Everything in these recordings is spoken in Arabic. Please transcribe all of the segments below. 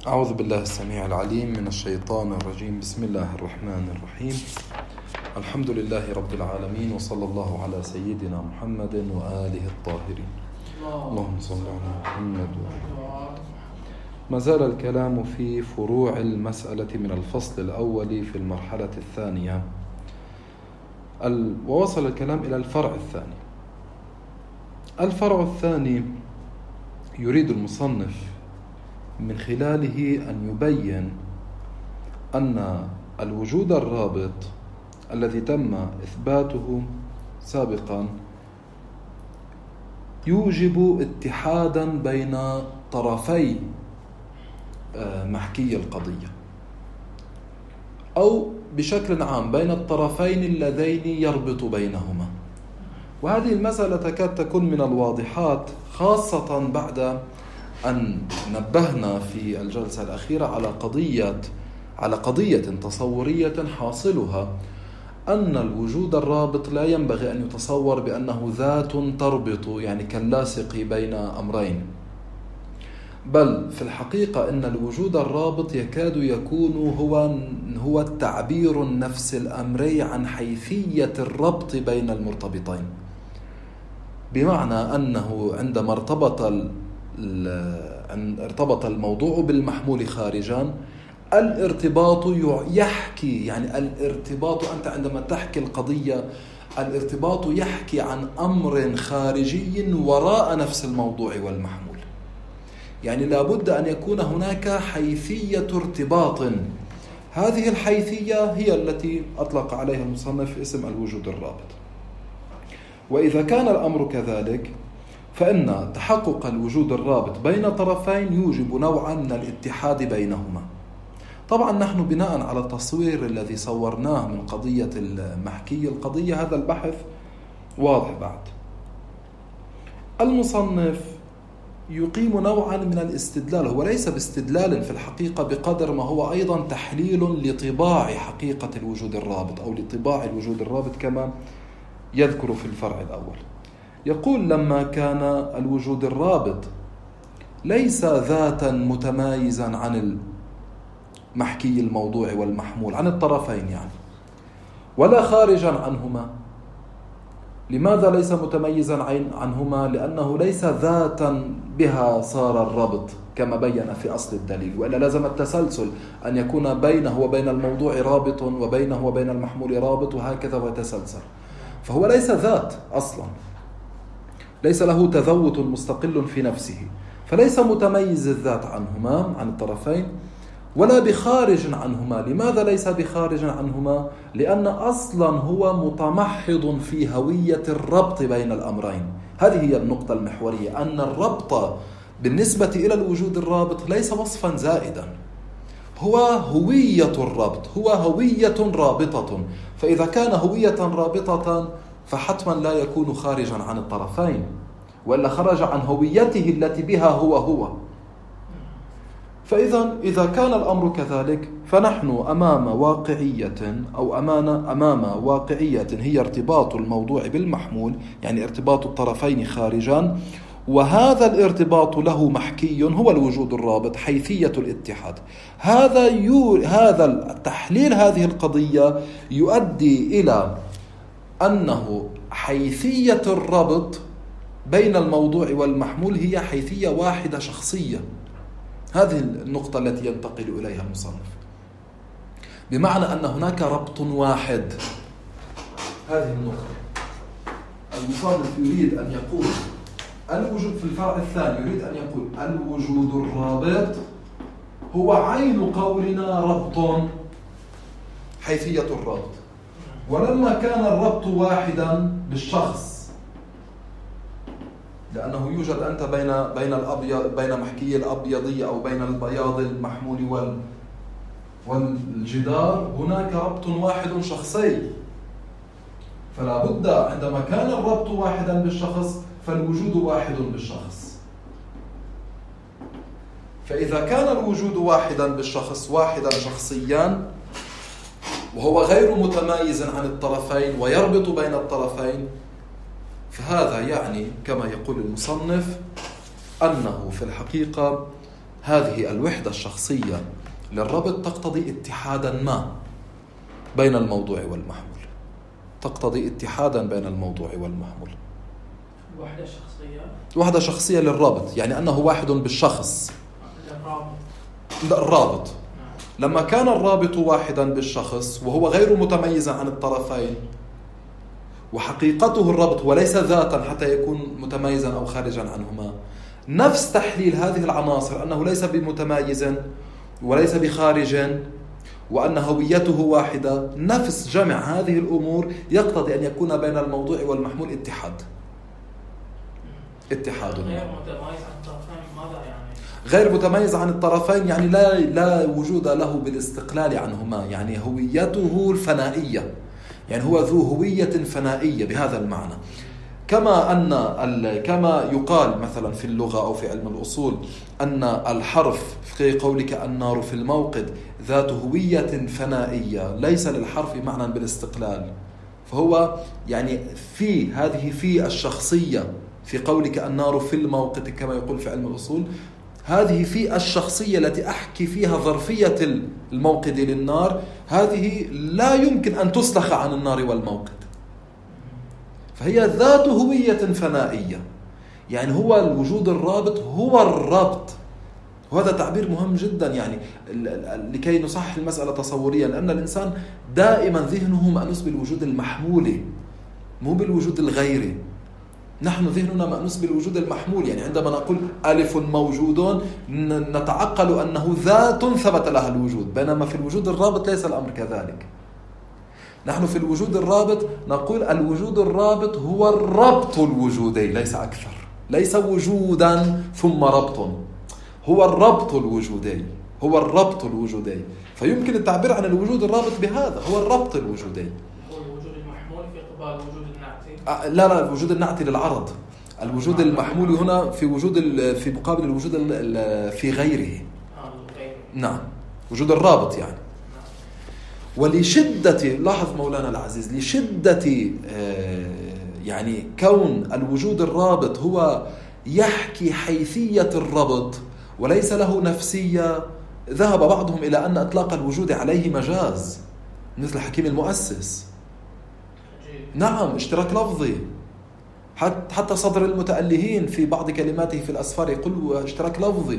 أعوذ بالله السميع العليم من الشيطان الرجيم. بسم الله الرحمن الرحيم. الحمد لله رب العالمين، وصلى الله على سيدنا محمد وآله الطاهرين. اللهم صل على محمد. ما زال الكلام في فروع المسألة من الفصل الأول في المرحلة الثانية، ووصل الكلام إلى الفرع الثاني. الفرع الثاني يريد المصنف من خلاله أن يبين أن الوجود الرابط الذي تم إثباته سابقا يوجب اتحادا بين طرفي محكي القضية، أو بشكل عام بين الطرفين اللذين يربط بينهما. وهذه المسألة تكاد تكون من الواضحات، خاصة بعد أن نبهنا في الجلسة الأخيرة على قضية تصورية حاصلها أن الوجود الرابط لا ينبغي أن يتصور بأنه ذات تربط، يعني كاللاصق بين أمرين، بل في الحقيقة أن الوجود الرابط يكاد يكون هو التعبير النفس الأمري عن حيثية الربط بين المرتبطين، بمعنى أنه عندما ارتبط الموضوع بالمحمول خارجا، الارتباط يحكي، يعني الارتباط أنت عندما تحكي القضية الارتباط يحكي عن أمر خارجي وراء نفس الموضوع والمحمول، يعني لابد أن يكون هناك حيثية ارتباط. هذه الحيثية هي التي أطلق عليها المصنف اسم الوجود الرابط. وإذا كان الأمر كذلك فإن تحقق الوجود الرابط بين طرفين يوجب نوعا من الاتحاد بينهما. طبعا نحن بناء على التصوير الذي صورناه من قضية المحكي القضية هذا البحث واضح. بعد المصنف يقيم نوعا من الاستدلال، هو ليس باستدلال في الحقيقة بقدر ما هو أيضا تحليل لطباع حقيقة الوجود الرابط أو لطباع الوجود الرابط كما يذكر في الفرع الأول. يقول: لما كان الوجود الرابط ليس ذاتا متمايزا عن المحكي الموضوع والمحمول، عن الطرفين يعني، ولا خارجا عنهما. لماذا ليس متميزا عنهما؟ لأنه ليس ذاتا بها صار الربط كما بين في أصل الدليل، وإلا لازم التسلسل أن يكون بينه وبين الموضوع رابط وبينه وبين المحمول رابط وهكذا ويتسلسل. فهو ليس ذات أصلا، ليس له تذوت مستقل في نفسه، فليس متميز الذات عنهما عن الطرفين ولا بخارج عنهما. لماذا ليس بخارج عنهما؟ لأن أصلا هو متمحض في هوية الربط بين الأمرين. هذه هي النقطة المحورية، أن الربط بالنسبة إلى الوجود الرابط ليس وصفا زائدا، هو هوية الربط، هو هوية رابطة. فإذا كان هوية رابطة فحتما لا يكون خارجا عن الطرفين، وإلا خرج عن هويته التي بها هو. فإذا كان الأمر كذلك فنحن أمام واقعية أو أمام واقعية هي ارتباط الموضوع بالمحمول، يعني ارتباط الطرفين خارجا، وهذا الارتباط له محكي هو الوجود الرابط، حيثية الاتحاد. هذا تحليل هذه القضية يؤدي إلى أنه حيثية الربط بين الموضوع والمحمول هي حيثية واحدة شخصية. هذه النقطة التي ينتقل إليها المصنف، بمعنى أن هناك ربط واحد. هذه النقطة المصنف يريد أن يقول الوجود في الفرع الثاني، يريد أن يقول الوجود الرابط هو عين قولنا ربط، حيثية الربط. ولما كان الربط واحدا بالشخص، لأنه يوجد أنت بين محكي الأبيضية أو بين البياض المحمول والجدار هناك ربط واحد شخصي، فلا بد عندما كان الربط واحدا بالشخص فالوجود واحد بالشخص. فإذا كان الوجود واحدا بالشخص، واحدا شخصيا، وهو غير متمايز عن الطرفين ويربط بين الطرفين، فهذا يعني كما يقول المصنف أنه في الحقيقة هذه الوحدة الشخصية للربط تقتضي اتحادا ما بين الموضوع والمحمول، تقتضي اتحادا بين الموضوع والمحمول. وحدة شخصية للرابط، يعني أنه واحد بالشخص. الرابط لما كان الرابط واحدا بالشخص وهو غير متميز عن الطرفين، وحقيقته الربط وليس ذاتا حتى يكون متميزا أو خارجا عنهما، نفس تحليل هذه العناصر أنه ليس بمتميز وليس بخارج وأن هويته واحدة، نفس جمع هذه الأمور يقتضي أن يكون بين الموضوع والمحمول اتحاد. غير متميز عن الطرفين يعني لا وجود له بالاستقلال عنهما، يعني هويته الفنائية، يعني هو ذو هوية فنائية بهذا المعنى. كما يقال مثلا في اللغة أو في علم الأصول أن الحرف في قولك النار في الموقد ذات هوية فنائية، ليس للحرف معنى بالاستقلال، فهو يعني في الشخصية في قولك النار في الموقد كما يقول في علم الأصول، هذه في الشخصية التي أحكي فيها ظرفية الموقد للنار، هذه لا يمكن أن تسلخ عن النار والموقد، فهي ذات هوية فنائية. يعني هو الوجود الرابط هو الربط، وهذا تعبير مهم جدا يعني لكي نصحح المسألة تصوريا، لأن الإنسان دائما ذهنه مأنوس بالوجود المحمول مو بالوجود الغيري. نحن ذهننا مأنوس بالوجود المحمول، يعني عندما نقول ألف موجود نتعقل أنه ذات ثبت لها الوجود، بينما في الوجود الرابط ليس الأمر كذلك. نحن في الوجود الرابط نقول الوجود الرابط هو الربط الوجودي ليس أكثر، ليس وجودا ثم ربط، هو الربط الوجودي، هو الربط الوجودي. فيمكن التعبير عن الوجود الرابط بهذا، هو الربط الوجودي. هو الوجود المحمول في قبال الوجود النعتي؟ لا الوجود النعتي للعرض. الوجود المحمول هنا في مقابل الوجود في غيره. نعم، وجود الرابط يعني. ولشدة، لاحظ مولانا العزيز، لشدة يعني كون الوجود الرابط هو يحكي حيثية الربط وليس له نفسية، ذهب بعضهم إلى أن إطلاق الوجود عليه مجاز، مثل حكيم المؤسس. نعم، اشتراك لفظي. حتى صدر المتألهين في بعض كلماته في الأسفار يقول اشتراك لفظي،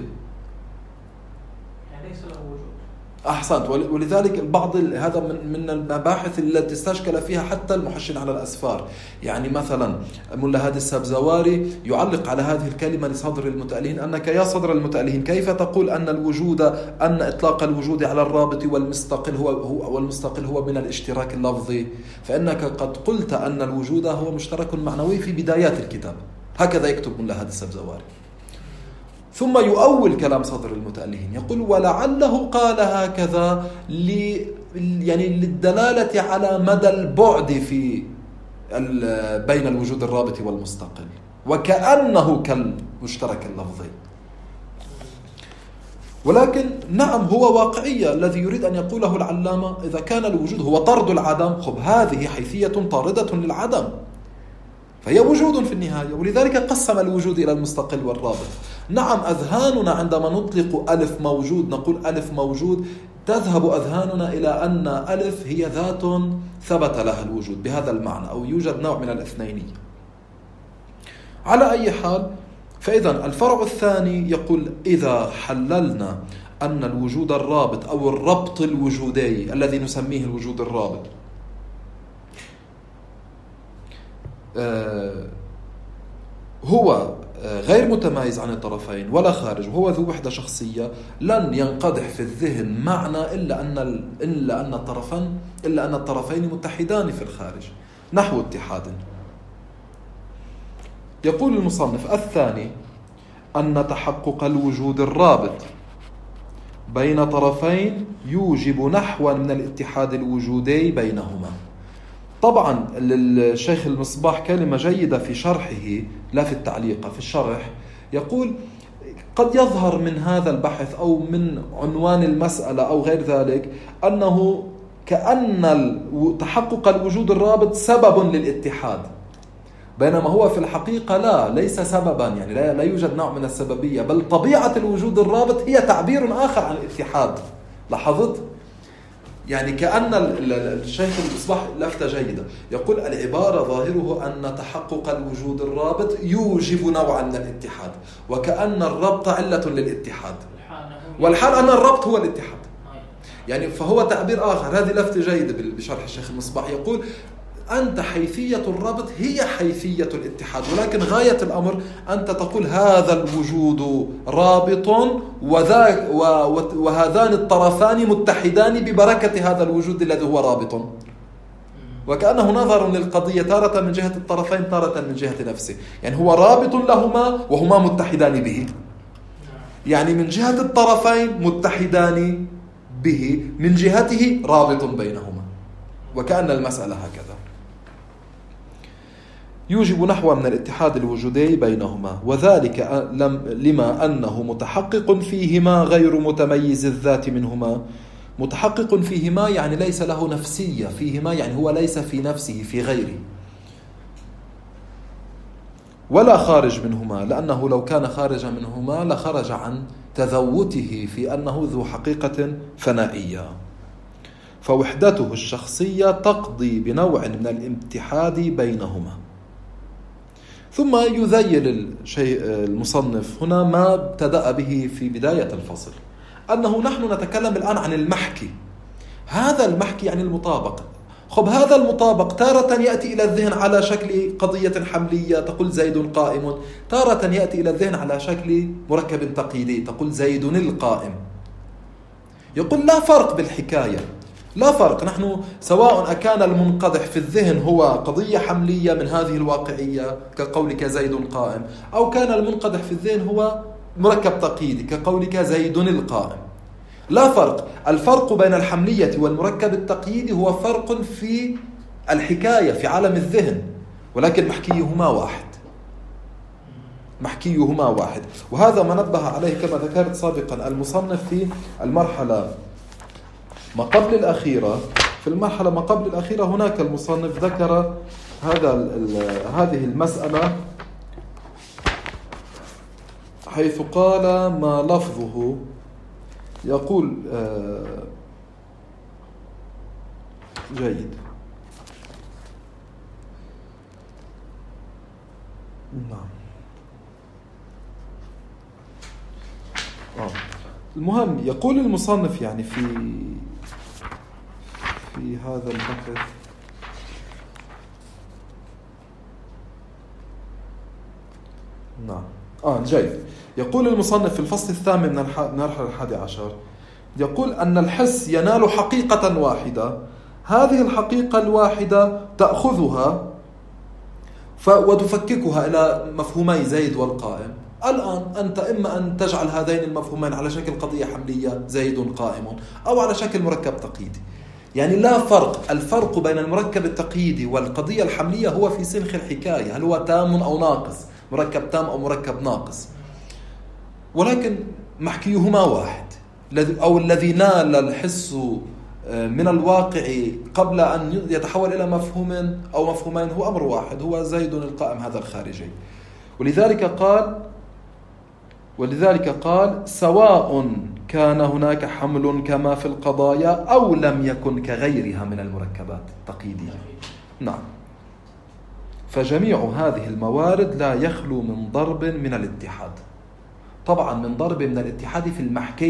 يعني ليس له وجود. أحسنت. ولذلك بعض هذا من المباحث التي استشكل فيها حتى المحشين على الأسفار. يعني مثلا ملا هادي السبزواري يعلق على هذه الكلمة لصدر المتألهين، أنك يا صدر المتألهين كيف تقول أن إطلاق الوجود على الرابط والمستقل هو من الاشتراك اللفظي، فإنك قد قلت أن الوجود هو مشترك معنوي في بدايات الكتاب. هكذا يكتب ملا هادي السبزواري. ثم يؤول كلام صدر المتألهين، يقول ولعله قال هكذا يعني للدلالة على مدى البعد في بين الوجود الرابط والمستقل، وكأنه كالمشترك اللفظي. ولكن نعم، هو واقعية الذي يريد أن يقوله العلامة. إذا كان الوجود هو طرد العدم، هذه حيثية طاردة للعدم، فهي وجود في النهاية. ولذلك قسم الوجود إلى المستقل والرابط. نعم، أذهاننا عندما نطلق ألف موجود، نقول ألف موجود، تذهب أذهاننا إلى أن ألف هي ذات ثبت لها الوجود بهذا المعنى، أو يوجد نوع من الاثنينية. على أي حال، فإذا الفرع الثاني يقول إذا حللنا أن الوجود الرابط أو الربط الوجودي الذي نسميه الوجود الرابط هو غير متميز عن الطرفين ولا خارج، وهو ذو وحدة شخصية، لن ينقدح في الذهن معنى إلا أن الطرفين متحدان في الخارج نحو اتحاد. يقول المصنف الثاني أن تحقق الوجود الرابط بين طرفين يوجب نحوا من الاتحاد الوجودي بينهما. طبعا للشيخ المصباح كلمة جيدة في شرحه، لا في التعليق، في الشرح، يقول قد يظهر من هذا البحث أو من عنوان المسألة أو غير ذلك أنه كأن تحقق الوجود الرابط سبب للاتحاد، بينما هو في الحقيقة ليس سببا، يعني لا يوجد نوع من السببية، بل طبيعة الوجود الرابط هي تعبير آخر عن الاتحاد. لاحظت؟ يعني كأن الشيخ المصباح لفتة جيدة، يقول العبارة ظاهره أن تحقق الوجود الرابط يوجب نوعا من الاتحاد، وكأن الربط علة للاتحاد، والحال أن الربط هو الاتحاد. يعني فهو تعبير آخر. هذه لفتة جيدة بشرح الشيخ المصباح، يقول أنت حيثية الربط هي حيثية الاتحاد، ولكن غاية الأمر أنت تقول هذا الوجود رابط وهذان الطرفان متحدان ببركة هذا الوجود الذي هو رابط، وكأنه نظر للقضية تارة من جهة الطرفين تارة من جهة نفسه. يعني هو رابط لهما وهما متحدان به، يعني من جهة الطرفين متحدان به، من جهته رابط بينهما، وكأن المسألة هكذا. يوجب نحو من الاتحاد الوجودي بينهما، وذلك لما أنه متحقق فيهما غير متميز الذات منهما. متحقق فيهما يعني ليس له نفسية، فيهما يعني هو ليس في نفسه في غيره، ولا خارج منهما، لأنه لو كان خارج منهما لخرج عن تذوته في أنه ذو حقيقة فنائية. فوحدته الشخصية تقضي بنوع من الاتحاد بينهما. ثم يذيل المصنف هنا ما ابتدأ به في بداية الفصل، أنه نحن نتكلم الآن عن المحكي. هذا المحكي يعني المطابق. خب هذا المطابق تارة يأتي إلى الذهن على شكل قضية حملية تقول زيد قائم، تارة يأتي إلى الذهن على شكل مركب تقييدي تقول زيد القائم. يقول لا فرق بالحكاية، لا فرق. نحن سواء أكان المنقدح في الذهن هو قضية حملية من هذه الواقعية كقولك زيد قائم، أو كان المنقدح في الذهن هو مركب تقييدي كقولك زيد القائم، لا فرق. الفرق بين الحملية والمركب التقييدي هو فرق في الحكاية في عالم الذهن، ولكن محكيهما واحد، محكيهما واحد. وهذا ما نبه عليه كما ذكرت سابقا المصنف في المرحلة ما قبل الأخيرة. في المرحلة ما قبل الأخيرة هناك المصنف ذكر هذه المسألة، حيث قال ما لفظه، يقول جيد. نعم. المهم يقول المصنف يعني في هذا البحث نعم جيد. يقول المصنف في الفصل الثامن من المرحلة 11، يقول أن الحس ينال حقيقة واحدة، هذه الحقيقة الواحدة تأخذها وتفككها إلى مفهومي زيد والقائم. الآن أنت إما أن تجعل هذين المفهومين على شكل قضية حملية زيد قائم، أو على شكل مركب تقييدي. يعني لا فرق. الفرق بين المركب التقييدي والقضية الحملية هو في سنخ الحكاية، هل هو تام أو ناقص، مركب تام أو مركب ناقص، ولكن محكيهما واحد. أو الذي نال الحس من الواقع قبل أن يتحول إلى مفهوم أو مفهومين هو أمر واحد، هو زيد القائم هذا الخارجي. ولذلك قال سواء كان هناك حمل كما في القضايا أو لم يكن كغيرها من المركبات التقييدية. نعم. فجميع هذه الموارد لا يخلو من ضرب من الاتحاد. طبعا من ضرب من الاتحاد في المحكي،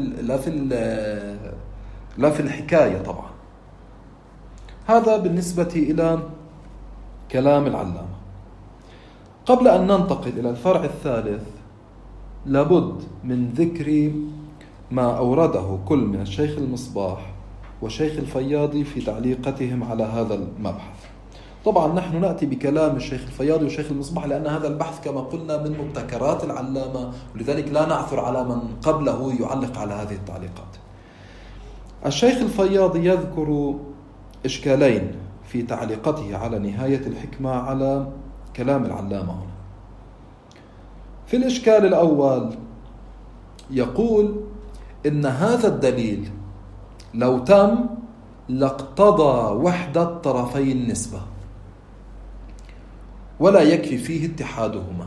لا في الحكاية طبعا. هذا بالنسبة إلى كلام العلامة. قبل أن ننتقل إلى الفرع الثالث لابد من ذكر ما أورده كل من الشيخ المصباح والشيخ الفياضي في تعليقتهم على هذا المبحث. طبعا نحن نأتي بكلام الشيخ الفياضي والشيخ المصباح لأن هذا البحث كما قلنا من مبتكرات العلامة، ولذلك لا نعثر على من قبله يعلق على هذه التعليقات. الشيخ الفياضي يذكر إشكالين في تعليقته على نهاية الحكمة على كلام العلامة هنا. في الإشكال الأول يقول إن هذا الدليل لو تم لاقتضى وحدة طرفي النسبة، ولا يكفي فيه اتحادهما.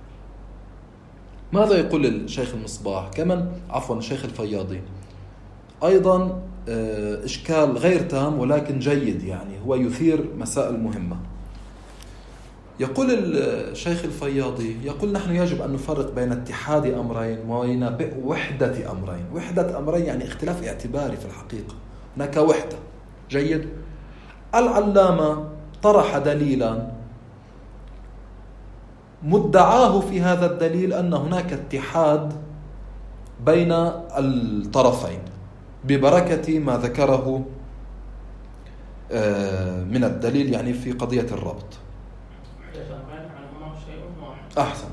ماذا يقول الشيخ المصباح؟ كمان عفوا الشيخ الفياضي أيضا إشكال غير تام ولكن جيد، يعني هو يثير مسائل مهمة. يقول الشيخ الفياضي، يقول نحن يجب أن نفرق بين اتحاد أمرين وبين وحدة أمرين. وحدة أمرين يعني اختلاف اعتباري في الحقيقة، هناك وحدة. جيد. العلامة طرح دليلا مدعاه في هذا الدليل أن هناك اتحاد بين الطرفين ببركة ما ذكره من الدليل، يعني في قضية الربط. أحسن.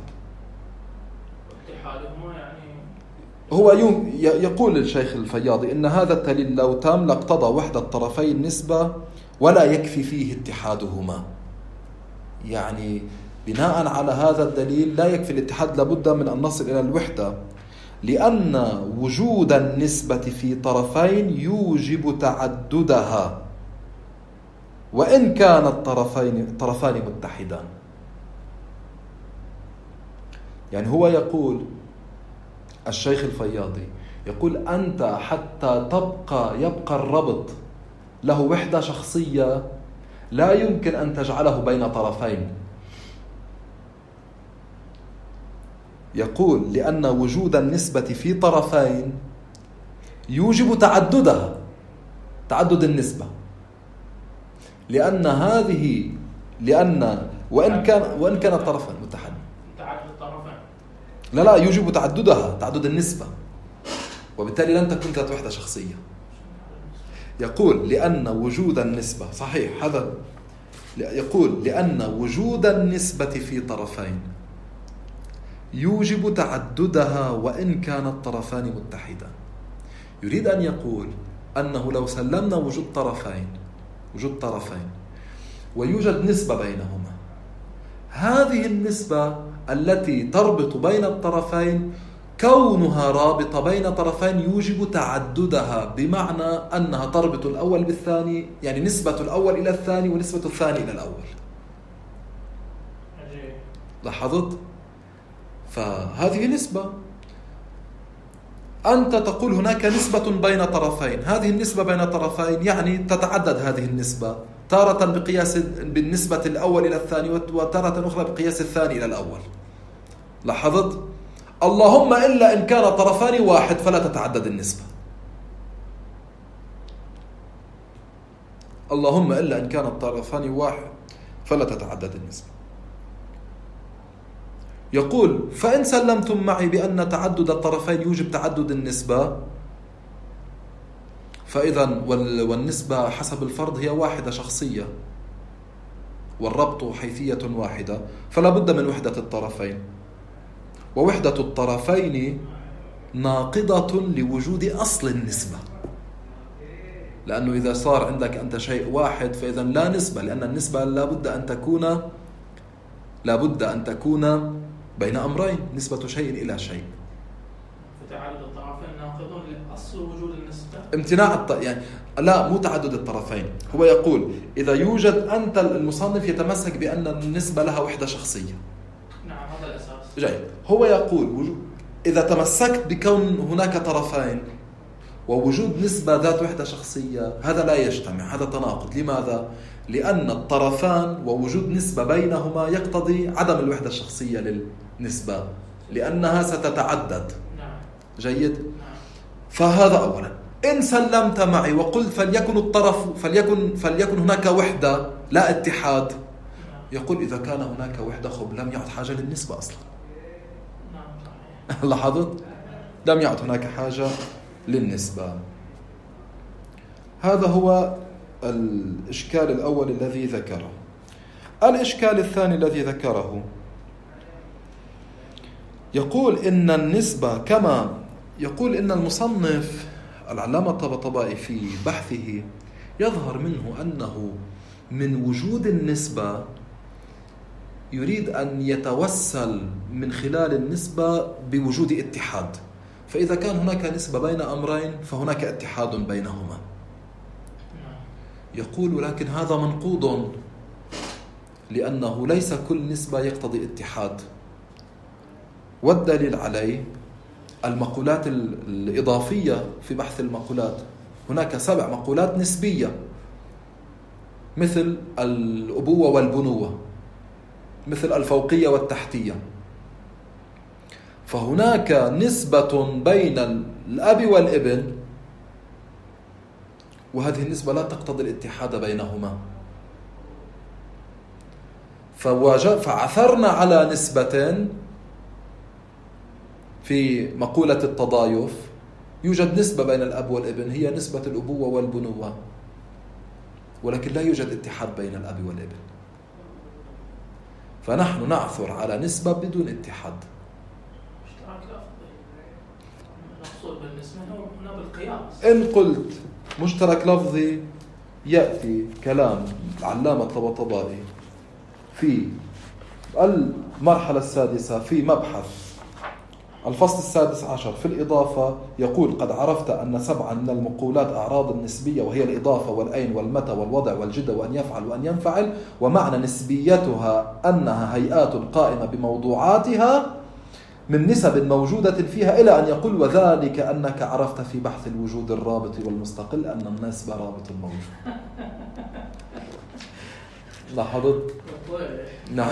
هو يقول الشيخ الفياضي إن هذا الدليل لو تام لاقتضى وحدة الطرفين النسبة ولا يكفي فيه اتحادهما. يعني بناء على هذا الدليل لا يكفي الاتحاد، لابد من أن نصل إلى الوحدة، لأن وجود النسبة في طرفين يوجب تعددها وإن كان الطرفان متحدان. يعني هو يقول الشيخ الفياضي، يقول أنت حتى يبقى الربط له وحدة شخصية لا يمكن أن تجعله بين طرفين. يقول لأن وجود النسبة في طرفين يوجب تعددها، تعدد النسبة، لأن وإن كان الطرفان متحد لا يوجب تعددها، تعدد النسبة، وبالتالي لن تكون ذات وحدة شخصية. يقول لأن وجود النسبة صحيح هذا، يقول لأن وجود النسبة في طرفين يوجب تعددها وإن كان الطرفان متحدا. يريد أن يقول أنه لو سلمنا وجود طرفين ويوجد نسبة بينهما، هذه النسبة التي تربط بين الطرفين كونها رابطة بين طرفين يوجب تعددها، بمعنى أنها تربط الأول بالثاني، يعني نسبة الأول إلى الثاني ونسبة الثاني إلى الأول. لاحظت؟ فهذه نسبة، أنت تقول هناك نسبة بين طرفين، هذه النسبة بين طرفين يعني تتعدد هذه النسبة، تارة بقياس بالنسبة الأول إلى الثاني وتارة أخرى بقياس الثاني إلى الأول. لاحظت؟ اللهم إلا إن كان طرفان واحد فلا تتعدد النسبة. اللهم إلا إن كان الطرفان واحد فلا تتعدد النسبة. يقول فإن سلمتم معي بأن تعدد الطرفين يوجب تعدد النسبة، فإذا والنسبة حسب الفرض هي واحدة شخصية والربط حيثية واحدة، فلا بد من وحدة الطرفين، ووحدة الطرفين ناقضة لوجود أصل النسبة، لأنه إذا صار عندك أنت شيء واحد فإذا لا نسبة، لأن النسبة لابد أن تكون بين أمرين، نسبة شيء إلى شيء. فتعدد الطرفين ناقض لأصل وجود النسبة. امتناع يعني لا، مو تعدد الطرفين. هو يقول إذا يوجد، أنت المصنف يتمسك بأن النسبة لها وحدة شخصية. نعم هذا الأساس. جيد. هو يقول إذا تمسكت بكون هناك طرفين ووجود نسبة ذات وحدة شخصية، هذا لا يجتمع، هذا تناقض. لماذا؟ لأن الطرفان ووجود نسبة بينهما يقتضي عدم الوحدة الشخصية للنسبة، لأنها ستتعدد. جيد. فهذا أولا. إن سلمت معي وقلت فليكن هناك وحدة لا اتحاد، يقول إذا كان هناك وحدة لم يعد حاجة للنسبة أصلا. لاحظت؟ لم يعد هناك حاجة للنسبة. هذا هو الإشكال الأول الذي ذكره. الإشكال الثاني الذي ذكره، يقول إن النسبة كما يقول إن المصنف العلامة الطباطبائي في بحثه يظهر منه أنه من وجود النسبة يريد أن يتوسل من خلال النسبة بوجود اتحاد، فإذا كان هناك نسبة بين أمرين فهناك اتحاد بينهما. يقول لكن هذا منقوض، لأنه ليس كل نسبة يقتضي اتحاد. والدليل عليه المقولات الإضافية في بحث المقولات. هناك 7 مقولات نسبية، مثل الأبوة والبنوة، مثل الفوقية والتحتية. فهناك نسبة بين الأب والابن، وهذه النسبة لا تقتضي الاتحاد بينهما. فعثرنا على نسبة في مقولة التضايف، يوجد نسبة بين الأب والابن هي نسبة الأبوة والبنوة، ولكن لا يوجد اتحاد بين الأب والابن. فنحن نعثر على نسبة بدون اتحاد. اشتراك لفظي المقصود بالنسبة هنا بالقياس. إن قلت مشترك لفظي، يأتي كلام العلامة الطباطبائي في المرحلة السادسة في مبحث الفصل 16 في الإضافة، يقول: قد عرفت أن 7 من المقولات أعراض نسبية، وهي الإضافة والأين والمتى والوضع والجدة وأن يفعل وأن ينفعل، ومعنى نسبيتها أنها هيئات قائمة بموضوعاتها من نسب موجودة فيها، إلى أن يقول: وذلك أنك عرفت في بحث الوجود الرابط والمستقل أن النسبة رابط موجود. لاحظت؟ نعم.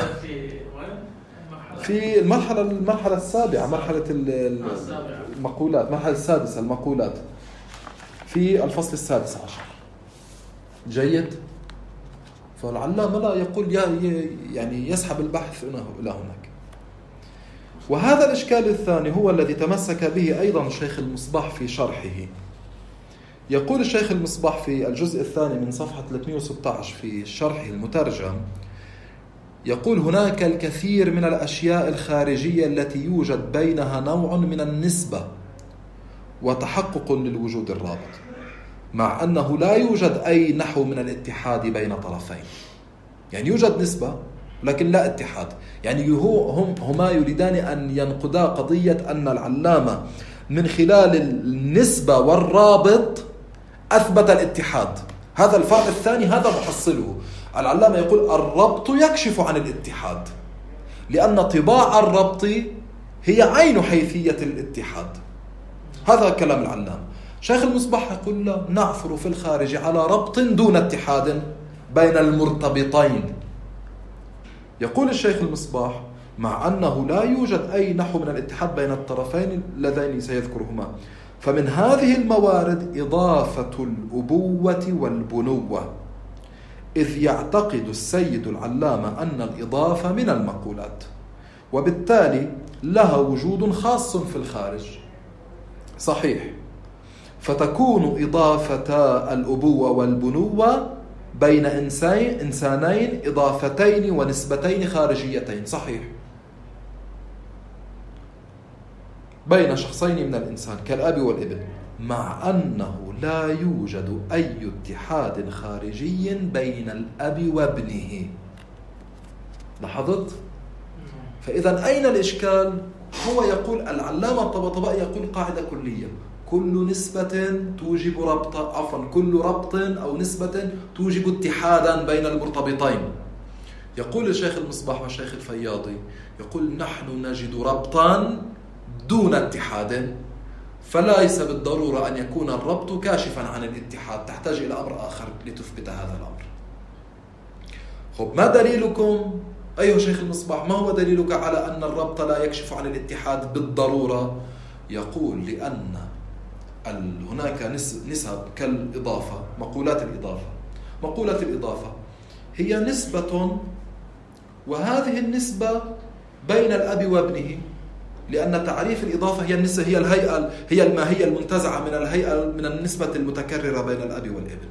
في المرحلة السابعة، مرحلة المقولات، المرحلة السادسة المقولات في الفصل 16. جيد. فالعلامة لا يقول يعني يسحب البحث إلى هناك. وهذا الإشكال الثاني هو الذي تمسك به أيضا الشيخ المصباح في شرحه. يقول الشيخ المصباح في الجزء الثاني من صفحة 316 في شرحه المترجم، يقول: هناك الكثير من الأشياء الخارجية التي يوجد بينها نوع من النسبة وتحقق للوجود الرابط، مع أنه لا يوجد أي نحو من الاتحاد بين طرفين. يعني يوجد نسبة لكن لا اتحاد. يعني هما يريدان أن ينقدا قضية أن العلامة من خلال النسبة والرابط أثبت الاتحاد. هذا الفرق الثاني، هذا محصله. العلامة يقول: الربط يكشف عن الاتحاد، لأن طباع الربط هي عين حيثية الاتحاد. هذا كلام العلامة. شيخ المصباح يقول: لا، نعثر في الخارج على ربط دون اتحاد بين المرتبطين. يقول الشيخ المصباح: مع أنه لا يوجد أي نحو من الاتحاد بين الطرفين اللذين سيذكرهما، فمن هذه الموارد إضافة الأبوة والبنوة، إذ يعتقد السيد العلامة أن الإضافة من المقولات، وبالتالي لها وجود خاص في الخارج. صحيح. فتكون إضافتا الأبوة والبنوة بين إنسانين إضافتين ونسبتين خارجيتين. صحيح. بين شخصين من الإنسان كالأب والابن، مع أنه لا يوجد أي اتحاد خارجي بين الأب وابنه. لاحظت؟ فإذا أين الإشكال؟ هو يقول، العلامة الطباطبائي يقول قاعدة كلية: كل نسبة توجب كل ربط أو نسبة توجب اتحادا بين المرتبطين. يقول الشيخ المصباح والشيخ الفياضي، يقول: نحن نجد ربطا دون اتحاد، فليس بالضرورة أن يكون الربط كاشفا عن الاتحاد، تحتاج إلى أمر آخر لتثبت هذا الأمر. خب، ما دليلكم أيها شيخ المصباح؟ ما هو دليلك على أن الربط لا يكشف عن الاتحاد بالضرورة؟ يقول: لأن هناك نسب كالإضافة، مقولات الإضافة. مقولة الإضافة هي نسبة، وهذه النسبة بين الأب وابنه، لأن تعريف الإضافة هي النسبة، هي الهيئة، هي الماهية المنتزعة من الهيئة من النسبة المتكررة بين الأب والابن.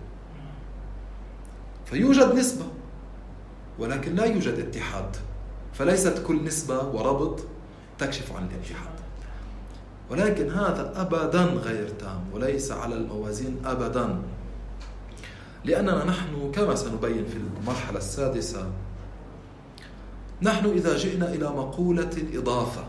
فيوجد نسبة ولكن لا يوجد اتحاد، فليست كل نسبة وربط تكشف عن الاتحاد. ولكن هذا أبدا غير تام وليس على الموازين أبدا، لأننا نحن كما سنبين في المرحلة السادسة، نحن إذا جئنا إلى مقولة الإضافة،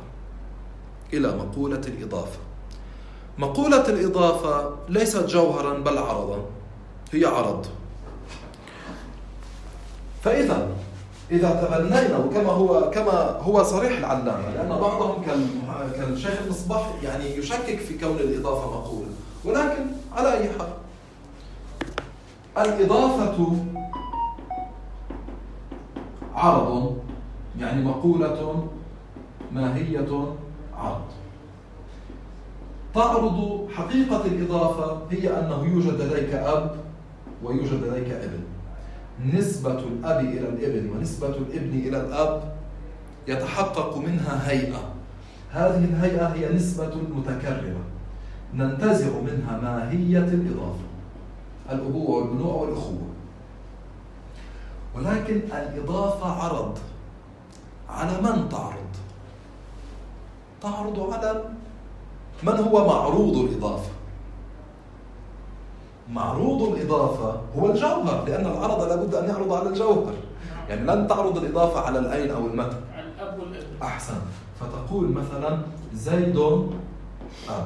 مقولة الإضافة ليست جوهرا بل عرضا، هي عرض. فإذا إذا تبنينا كما هو صريح العلامة، لأن بعضهم كالشيخ المصباح يعني يشكك في كون الإضافة مقولة، ولكن على أي حال الإضافة عرض، يعني مقولة ماهية عرض. تعرض حقيقة الإضافة هي أنه يوجد لديك أب ويوجد لديك ابن. نسبة الأب إلى الابن ونسبة الابن إلى الأب يتحقق منها هيئة، هذه الهيئة هي نسبة متكررة ننتزع منها ماهية الإضافة، الأبوة والبنوء والأخوة. ولكن الإضافة عرض، على من تعرض؟ تعرض على من هو معروض الإضافة. معروض الإضافة هو الجوهر، لأن العرض لابد أن يعرض على الجوهر، يعني لن تعرض الإضافة على الأين أو المتى، على الأب والابن. أحسن. فتقول مثلا زيد أب،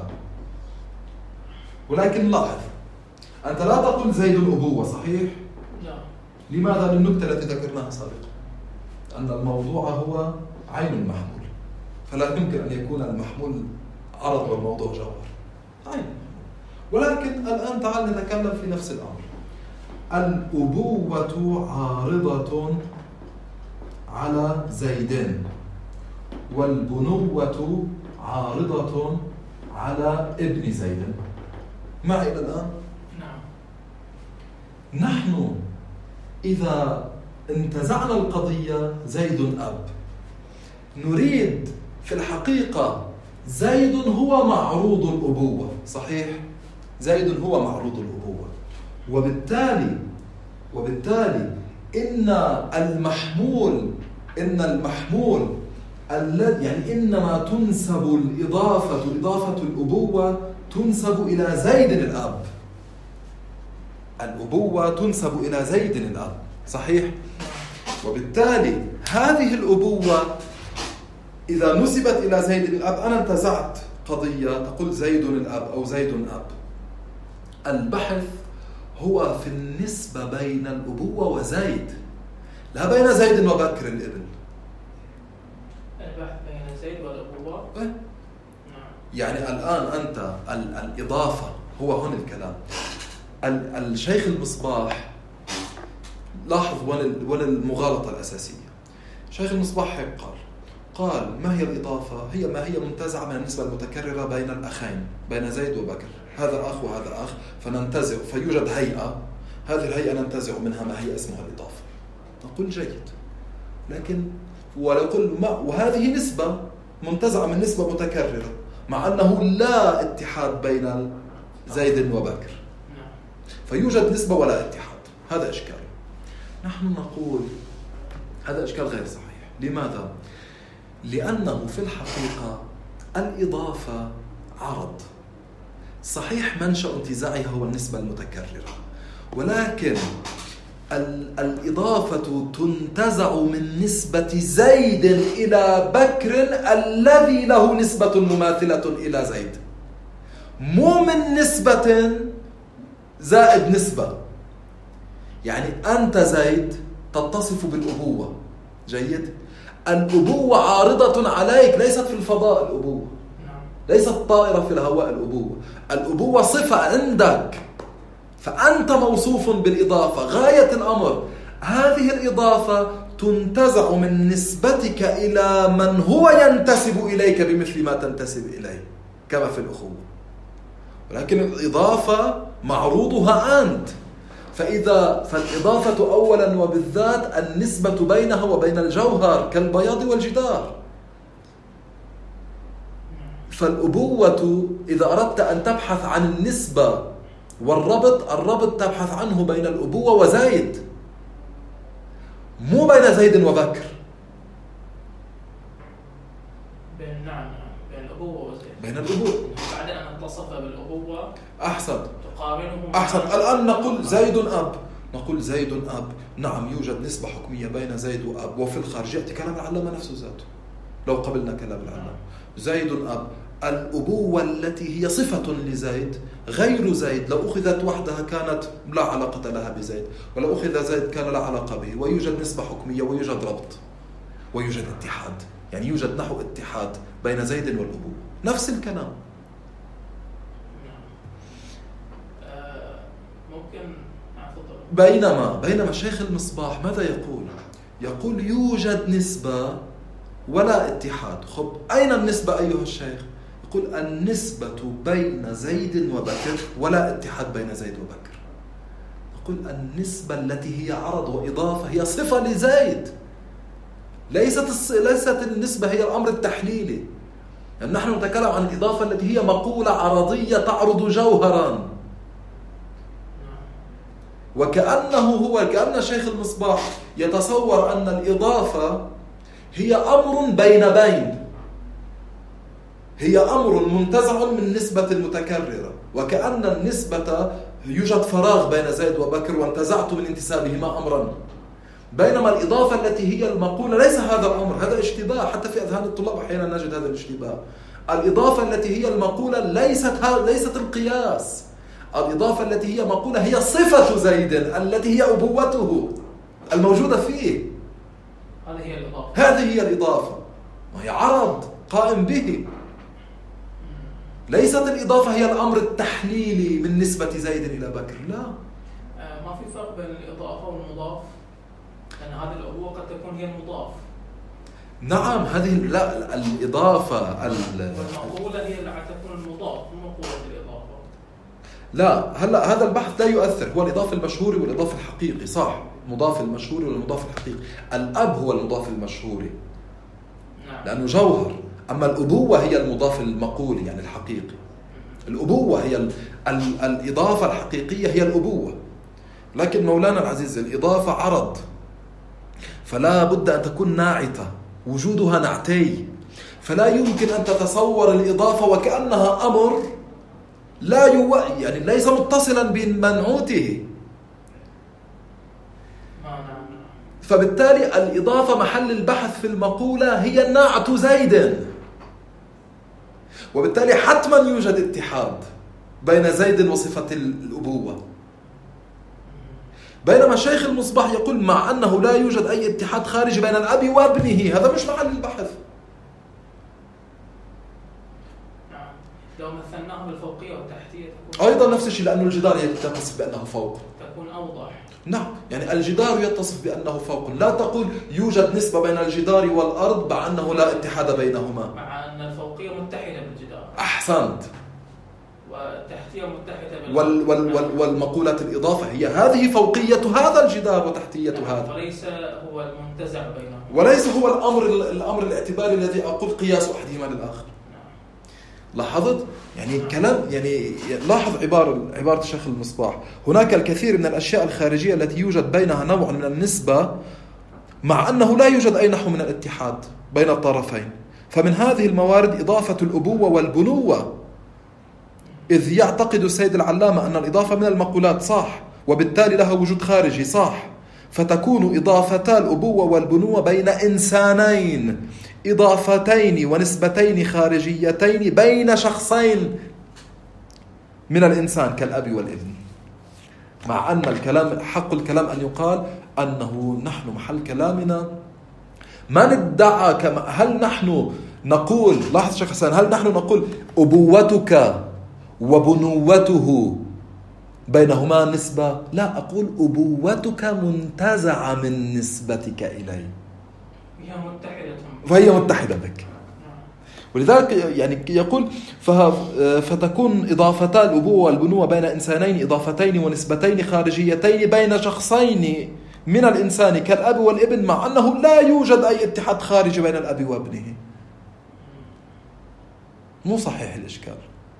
ولكن لاحظ أنت لا تقول زيد الأبوة، صحيح؟ لا. لماذا؟ للنكتة التي ذكرناها سابقا، أن الموضوع هو عين المحمول، فلا يمكن أن يكون المحمول عرض والموضوع جوهر. عين. ولكن الآن تعال نتكلم في نفس الأمر. الأبوة عارضة على زيدين، والبنوة عارضة على ابن زيد. معي إلى الآن؟ نعم. نحن إذا انتزعنا القضية زيد أب، نريد في الحقيقة زيد هو معروض الأبوة، صحيح؟ زيد هو معروض الأبوة، وبالتالي إن المحمول الذي يعني إنما تنسب إضافة الأبوة تنسب إلى زيد الأب. الأبوة تنسب إلى زيد الأب، صحيح؟ وبالتالي هذه الأبوة إذا نسبت إلى زيد الأب، أنا انتزعت قضية تقول زيد الأب أو زيد أب. البحث هو في النسبة بين الأبوة وزيد، لا بين زيد وبكر الابن. البحث بين زيد والأبوة. نعم. يعني الآن أنت الإضافة هو هون الكلام. الشيخ المصباح لاحظ وين المغالطة الأساسية. شيخ المصباح هيك قال ما هي الإضافة؟ هي ما هي منتزعة من النسبة المتكررة بين الأخين، بين زيد وبكر، هذا أخ وهذا أخ، فننتزع فيوجد هيئة، هذه الهيئة ننتزع منها ما هي اسمها الإضافة. نقول جيد، لكن وهذه نسبة منتزعة من نسبة متكررة، مع أنه لا اتحاد بين زيد وبكر، فيوجد نسبة ولا اتحاد. هذا إشكال. نحن نقول هذا إشكال غير صحيح. لماذا؟ لأنه في الحقيقة الإضافة عرض، صحيح منشأ انتزاعها هو النسبة المتكررة، ولكن الإضافة تنتزع من نسبة زيد إلى بكر الذي له نسبة مماثلة إلى زيد، مو من نسبة زائد نسبة. يعني أنت زيد تتصف بالأبوة، جيد؟ الأبوة عارضة عليك، ليست في الفضاء الأبوة، ليست طائرة في الهواء الأبوة. الأبوة صفة عندك، فأنت موصوف بالإضافة. غاية الأمر هذه الإضافة تنتزع من نسبتك إلى من هو ينتسب إليك بمثل ما تنتسب إليه، كما في الأخوة. ولكن الإضافة معروضها أنت، فالإضافة أولا وبالذات النسبة بينها وبين الجوهر كالبياض والجدار. فالأبوة إذا أردت أن تبحث عن النسبة والربط الربط تبحث عنه بين الأبوة وزيد، مو بين زيد وبكر. بين الأبوة وزيد، بين الأبوة. بعدين أن نتصف بالأبوة. أحسن. تقارنهم. أحسن. الآن نقول زيد أب، نقول زيد أب، نعم يوجد نسبة حكمية بين زيد وأب، وفي الخارج يأتي كلام العلامة نفسه ذاته. لو قبلنا كلام العلامة زيد أب، الأبوة التي هي صفة لزيد غير زيد لو أخذت وحدها كانت لا علاقة لها بزيد، ولو أخذ زيد كان لا علاقة به، ويوجد نسبة حكمية ويوجد ربط ويوجد اتحاد، يعني يوجد نحو اتحاد بين زيد والأبوة. نفس الكلام. بينما شيخ المصباح ماذا يقول؟ يقول يوجد نسبة ولا اتحاد. خب أين النسبة أيها الشيخ؟ يقول النسبة بين زيد وبكر ولا اتحاد بين زيد وبكر. يقول النسبة التي هي عرض وإضافة هي صفة لزيد، ليست النسبة هي الأمر التحليلي. يعني نحن نتكلم عن الإضافة التي هي مقولة عرضية تعرض جوهرا، كأن شيخ المصباح يتصور أن الإضافة هي أمر بين، هي أمر منتزع من نسبة المتكررة، وكأن النسبة يوجد فراغ بين زيد وبكر وانتزعت من انتسابهما أمرا، بينما الإضافة التي هي المقولة ليس هذا الأمر. هذا اشتباه حتى في أذهان الطلاب أحيانا نجد هذا الاشتباه. الإضافة التي هي المقولة ليست القياس. الإضافة التي هي مقولة هي صفة زيد التي هي أبوته الموجودة فيه. هذه هي الإضافة، وهي عرض قائم به. ليست الإضافة هي الأمر التحليلي من نسبة زيد إلى بكر، لا. ما في فرق بين الإضافة والمضاف، لأن هذه الأبوة قد تكون هي المضاف. نعم، هذه لا الإضافة والمقولة هي اللي تكون المضاف، مقولة الإضافة. لا، هلا هذا البحث لا يؤثر. هو الإضافة المشهوري والإضافة الحقيقي، صح، المضاف المشهوري والمضاف الحقيقي. الأب هو المضاف المشهوري لأنه جوهر، أما الأبوة هي المضاف المقولي يعني الحقيقي. الأبوة هي الإضافة الحقيقية هي الأبوة، لكن مولانا العزيز الإضافة عرض، فلا بد أن تكون ناعتة، وجودها نعتي، فلا يمكن أن تتصور الإضافة وكأنها أمر لا يعني ليس متصلا بمنعوته. فبالتالي الإضافة محل البحث في المقولة هي نعت زيد، وبالتالي حتما يوجد اتحاد بين زيد وصفة الأبوة. بينما شيخ المصباح يقول مع أنه لا يوجد أي اتحاد خارجي بين الأب وابنه، هذا مش محل البحث. لو مثلناه بالفوقية والتحتية أيضا نفس الشيء، لأن الجدار يتصف بأنه فوق، تكون أوضح. نعم، يعني الجدار يتصف بأنه فوق، لا تقول يوجد نسبة بين الجدار والأرض مع أنه لا اتحاد بينهما، مع أن الفوقية متحدة بالجدار. أحسنت. والتحتية متحدة والمقولة الإضافة هي هذه فوقية هذا الجدار وتحتية هذا، وليس هو المنتزع بينهما، وليس هو الأمر الاعتباري الذي أقول قياس أحدهما للآخر. لاحظت؟ يعني كلام، يعني لاحظ عبارة الشيخ المصباح، هناك الكثير من الأشياء الخارجية التي يوجد بينها نوع من النسبة مع أنه لا يوجد أي نحو من الاتحاد بين الطرفين. فمن هذه الموارد إضافة الأبوة والبنوة، إذ يعتقد السيد العلامة أن الإضافة من المقولات، صح، وبالتالي لها وجود خارجي، صح، فتكون إضافتا الأبوة والبنوة بين إنسانين، إضافتين ونسبتين خارجيتين بين شخصين من الإنسان كالأب والابن. مع أن الكلام حق الكلام أن يقال أنه نحن محل كلامنا ما ندعى هل نحن نقول، لاحظ شيخ حسن، هل نحن نقول أبوتك وبنوته بينهما نسبة؟ لا، أقول أبوتك منتزعة من نسبتك إليه، فهي متحدة بك. ولذلك يعني يقول فتكون إضافتان الأبوة والبنوة بين إنسانين، إضافتين ونسبتين خارجيتين بين شخصين من الإنسان كالأب والابن، مع أنه لا يوجد أي اتحاد خارجي بين الأب وابنه. مو صحيح الإشكال.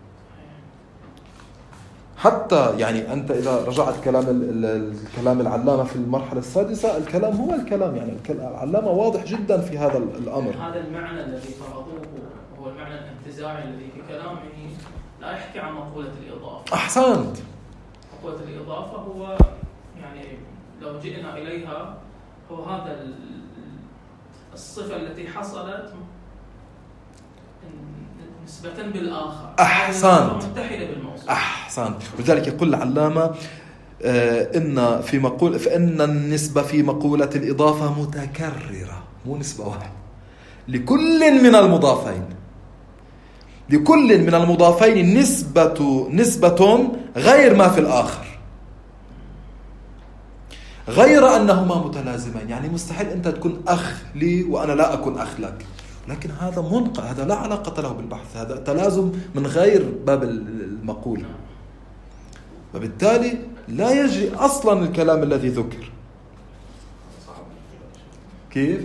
حتى يعني أنت إذا رجعت كلام العلامة في المرحلة السادسة، الكلام هو الكلام، يعني العلامة واضح جدا في هذا الأمر. هذا المعنى الذي فرضوه هو المعنى الانتزاعي الذي في كلامه لا يحكي عن مقولة الإضافة. أحسنت. مقولة الإضافة هو يعني لو جئنا إليها هو هذا الصفة التي حصلت نسبة بالآخر. أحسنت. متحدة بالموصوف. أحسنت. ولذلك يقول العلامة فإن النسبة في مقولة الإضافة متكررة، مو نسبة واحدة، لكل من المضافين. لكل من المضافين نسبة غير ما في الآخر، غير أنهما متلازمان. يعني مستحيل أنت تكون أخ لي وأنا لا أكون أخ لك، لكن هذا منقع، هذا لا علاقة له بالبحث، هذا تلازم من غير باب المقولة، وبالتالي لا يجري أصلا الكلام الذي ذكر. كيف؟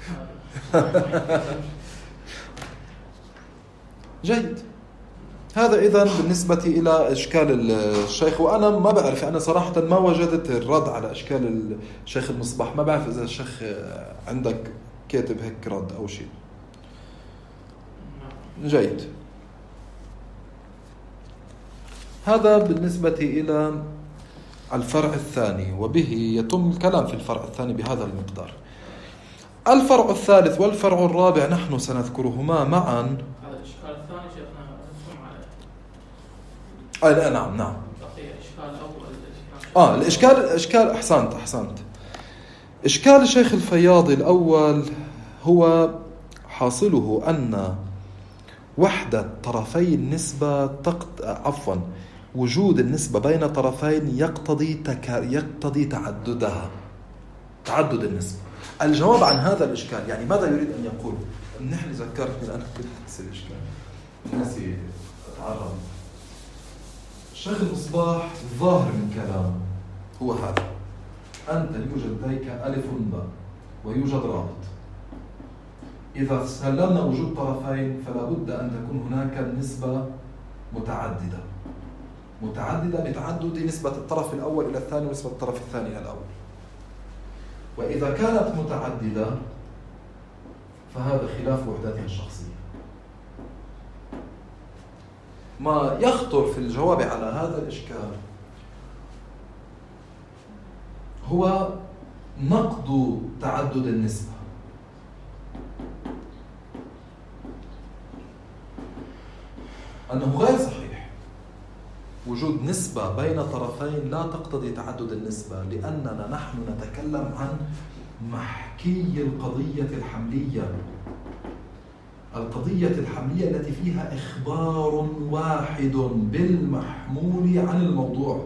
جيد. هذا إذن بالنسبة إلى إشكال الشيخ. وأنا ما بعرف، أنا صراحة ما وجدت الرد على إشكال الشيخ المصباح. ما بعرف إذا الشيخ عندك كاتب هيك رد أو شيء. جيد. هذا بالنسبة إلى الفرع الثاني، وبه يتم الكلام في الفرع الثاني بهذا المقدار. الفرع الثالث والفرع الرابع نحن سنذكرهما معا. هذا الإشكال الثاني شيخنا نفهم عليه. نعم. بقي إشكال أول. الإشكال أحسنت. إشكال الشيخ الفياض الأول هو حاصله أن وحدة طرفي النسبة وجود النسبة بين طرفين يقتضي تعدد النسبة. الجواب عن هذا الإشكال، يعني ماذا يريد أن يقول؟ نحن ذكرتني أنا كنت أحس الإشكال نسي أتعرض. الشيخ المصباح الظاهر من كلامه هو هذا: أنت يوجد لديك ألف باء ويوجد رابط. إذا سلمنا وجود طرفين فلا بد أن تكون هناك نسبة متعددة بتعدد نسبة الطرف الأول إلى الثاني ونسبة الطرف الثاني إلى الأول. وإذا كانت متعددة فهذا خلاف وحدتها الشخصية. ما يخطر في الجواب على هذا الإشكال هو نقد تعدد النسبة. أنه غير صحيح وجود نسبة بين طرفين لا تقتضي تعدد النسبة، لأننا نحن نتكلم عن محكي القضية الحملية التي فيها إخبار واحد بالمحمول عن الموضوع،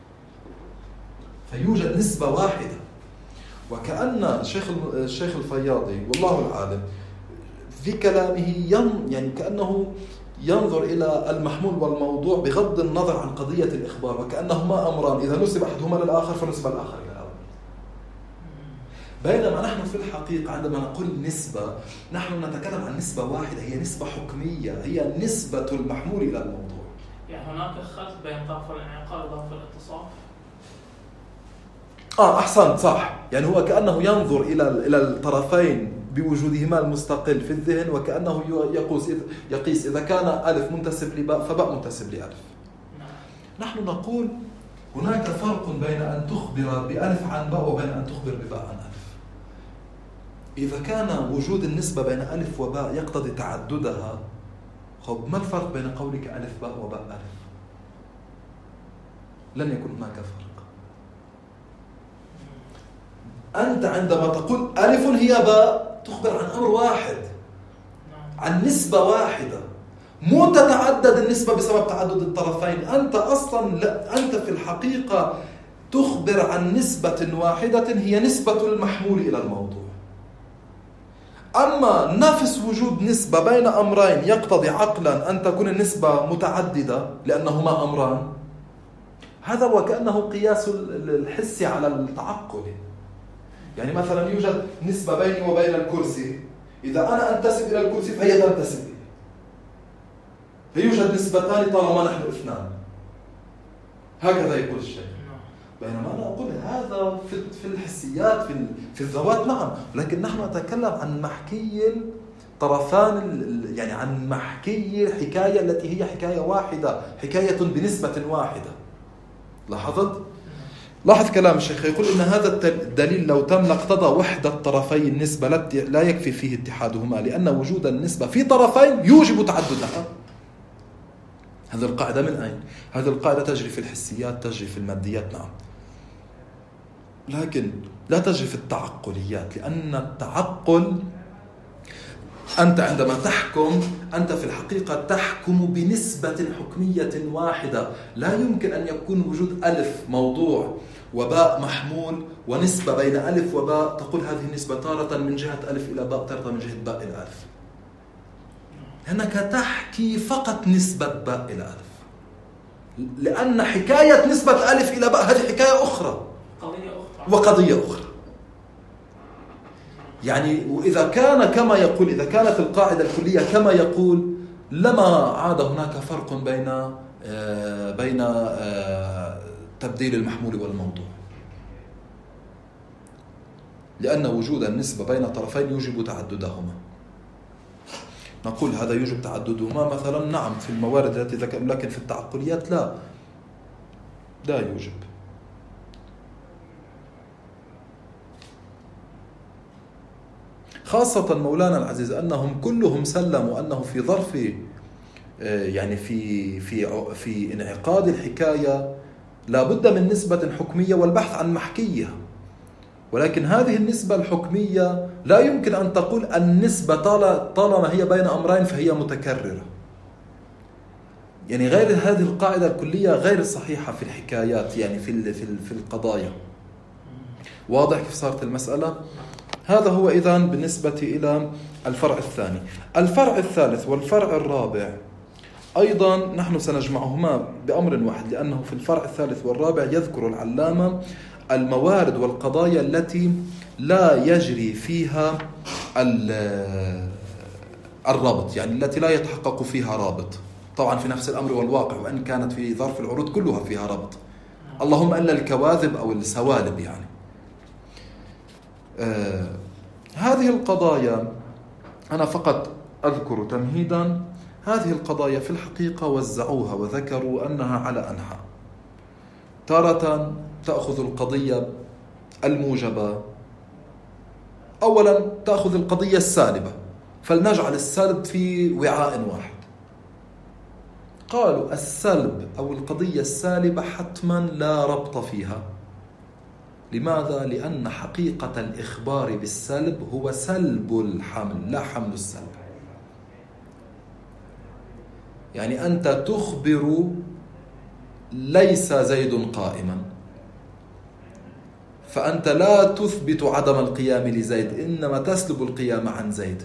فيوجد نسبة واحدة. وكأن الشيخ الفياضي والله العالم في كلامه يعني كأنه ينظر إلى المحمول والموضوع بغض النظر عن قضية الإخبار، وكأنهما أمران، إذا نسب أحدهما للآخر فنسب الآخر إلى الأول. بينما نحن في الحقيقة عندما نقول نسبة نحن نتكلم عن نسبة واحدة، هي نسبة حكمية، هي نسبة المحمول إلى الموضوع. يعني هناك خلط بين ضعف الانعقاد وضعف الاتصاف. أحسنت، صح. يعني هو كأنه ينظر إلى الطرفين بوجودهما المستقل في الذهن، وكأنه يقيس إذا كان ألف منتسب لباء فباء منتسب لألف. نحن نقول هناك فرق بين أن تخبر بألف عن باء وبين أن تخبر بباء عن ألف. إذا كان وجود النسبة بين ألف وباء يقتضي تعددها، ما الفرق بين قولك ألف باء وباء ألف؟ لن يكون هناك فرق. أنت عندما تقول ألف هي باء تخبر عن أمر واحد، عن نسبة واحدة، مو تتعدد النسبة بسبب تعدد الطرفين. أنت أنت في الحقيقة تخبر عن نسبة واحدة هي نسبة المحمول إلى الموضوع. أما نفس وجود نسبة بين أمرين يقتضي عقلا أن تكون النسبة متعددة لأنهما أمران، هذا وكأنه قياس الحس على التعقل. يعني مثلا يوجد نسبة بيني وبين الكرسي، إذا أنا أنتسب إلى الكرسي فهي تنتسب لي، فيوجد نسبتان طالما نحن اثنان. هكذا يقول الشيخ. بينما أنا أقول هذا في الحسيات في الذوات نعم، لكن نحن نتكلم عن محكي طرفان، يعني عن محكي الحكاية التي هي حكاية واحدة، حكاية بنسبة واحدة. لاحظت لاحظ كلام الشيخ، يقول إن هذا الدليل لو تم لاقتضى وحدة طرفي النسبة لا يكفي فيه اتحادهما، لأن وجود النسبة في طرفين يوجب تعددها. هذه القاعدة من أين؟ هذه القاعدة تجري في الحسيات، تجري في الماديات، نعم، لكن لا تجري في التعقليات، لأن التعقل أنت عندما تحكم أنت في الحقيقة تحكم بنسبة حكمية واحدة. لا يمكن أن يكون وجود ألف موضوع وباء محمول ونسبة بين ألف وباء تقول هذه النسبة تارة من جهة ألف إلى باء، تارة من جهة باء إلى ألف. لأنك تحكي فقط نسبة باء إلى ألف، لأن حكاية نسبة ألف إلى باء هذه حكاية أخرى وقضية أخرى. يعني وإذا كان كما يقول، إذا كانت القاعدة الكلية كما يقول، لما عاد هناك فرق بين تبديل المحمول والموضوع، لأن وجود النسبة بين طرفين يوجب تعددهما. نقول هذا يوجب تعددهما مثلا، نعم في الموارد التي ذكر، لكن في التعقليات لا يوجب. خاصة مولانا العزيز أنهم كلهم سلموا أنه في ظرف يعني في انعقاد الحكاية لا بد من نسبة حكمية والبحث عن محكيها، ولكن هذه النسبة الحكمية لا يمكن أن تقول النسبة طالما هي بين أمرين فهي متكررة. يعني غير هذه القاعدة الكلية غير صحيحة في الحكايات، يعني في القضايا. واضح كيف صارت المسألة؟ هذا هو إذن بالنسبة إلى الفرع الثاني. الفرع الثالث والفرع الرابع أيضا نحن سنجمعهما بأمر واحد، لأنه في الفرع الثالث والرابع يذكر العلامة الموارد والقضايا التي لا يجري فيها الرابط، يعني التي لا يتحقق فيها رابط، طبعا في نفس الأمر والواقع، وإن كانت في ظرف العروض كلها فيها رابط، اللهم إلا الكواذب أو السوالب. يعني هذه القضايا أنا فقط أذكر تمهيدا، هذه القضايا في الحقيقة وزعوها وذكروا أنها على أنحاء. تارة تأخذ القضية الموجبة، أولا تأخذ القضية السالبة، فلنجعل السلب في وعاء واحد. قالوا السلب أو القضية السالبة حتما لا ربط فيها. لماذا؟ لأن حقيقة الإخبار بالسلب هو سلب الحمل لا حمل السلب. يعني أنت تخبر ليس زيد قائما، فأنت لا تثبت عدم القيام لزيد، إنما تسلب القيام عن زيد.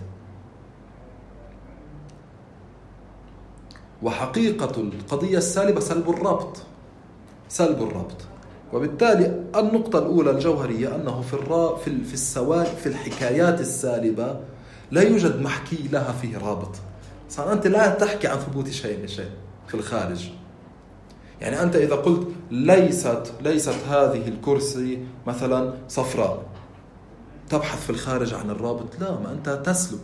وحقيقة القضية السالبة سلب الربط. وبالتالي النقطة الأولى الجوهرية أنه في الحكايات السالبة لا يوجد محكي لها فيه رابط. أنت لا تحكي عن ثبوت شيء في الخارج. يعني أنت إذا قلت ليست هذه الكرسي مثلا صفراء، تبحث في الخارج عن الرابط؟ لا، ما أنت تسلب.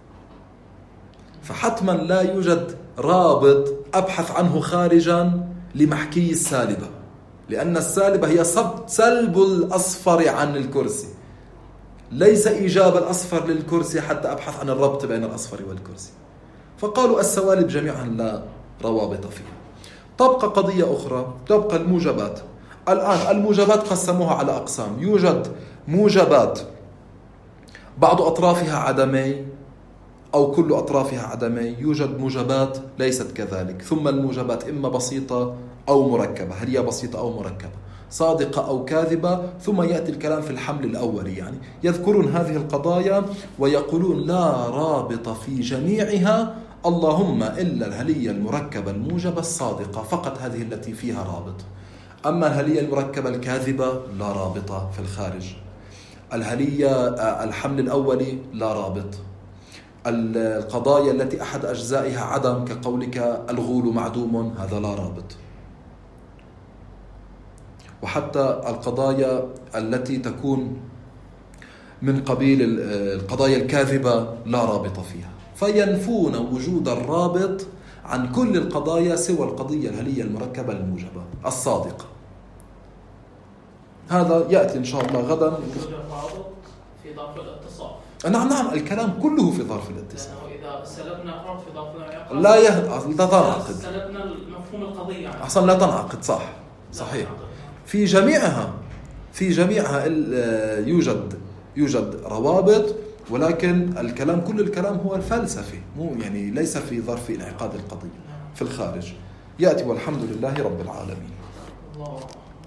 فحتما لا يوجد رابط أبحث عنه خارجا لمحكي السالبة، لأن السالبة هي سلب الأصفر عن الكرسي، ليس إيجاب الأصفر للكرسي حتى أبحث عن الربط بين الأصفر والكرسي. فقالوا السوالب جميعا لا روابط فيها. تبقى قضية أخرى، تبقى الموجبات. الآن الموجبات قسموها على أقسام. يوجد موجبات بعض أطرافها عدمي أو كل أطرافها عدمي، يوجد موجبات ليست كذلك. ثم الموجبات إما بسيطة أو مركبة، هل هي بسيطة أو مركبة، صادقة أو كاذبة. ثم يأتي الكلام في الحمل الأولي، يعني يذكرون هذه القضايا ويقولون لا رابط في جميعها، اللهم إلا الهلية المركبة الموجبة الصادقة، فقط هذه التي فيها رابط. أما الهلية المركبة الكاذبة لا رابط في الخارج. الهلية الحمل الأولي لا رابط. القضايا التي أحد أجزائها عدم كقولك الغول معدوم، هذا لا رابط. وحتى القضايا التي تكون من قبيل القضايا الكاذبة لا رابط فيها، فينفون وجود الرابط عن كل القضايا سوى القضية الهلية المركبة الموجبة الصادقة. هذا يأتي إن شاء الله غدا. وجود الرابط في ظرف الاتصاف. نعم الكلام كله في ظرف الاتصاف. لأنه إذا سلبنا الرابط في ظرف الانعقاد لا تنعقد. سلبنا مفهوم القضية يعني. أصلا لا تنعقد صحيح. في جميعها يوجد روابط، ولكن كل الكلام هو الفلسفي، مو يعني ليس في ظرف انعقاد القضية في الخارج. يأتي والحمد لله رب العالمين. الله